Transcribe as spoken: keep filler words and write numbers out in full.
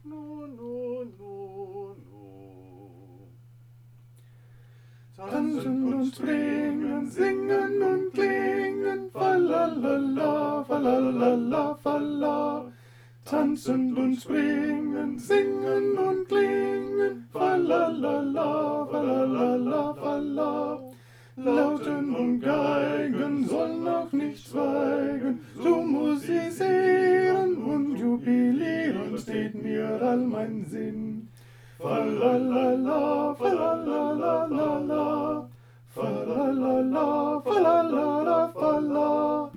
no, no, no, no. Tanzen und springen, singen und klingen, falalala, falalala, falla. Tanzen und springen, singen und klingen, falalala, falalala, falla. Lauten und Geigen sollen auch nicht schweigen, so musisieren und jubilieren steht mir all mein Sinn. Falalala, falalala, falalala, falalala, falalala, falla.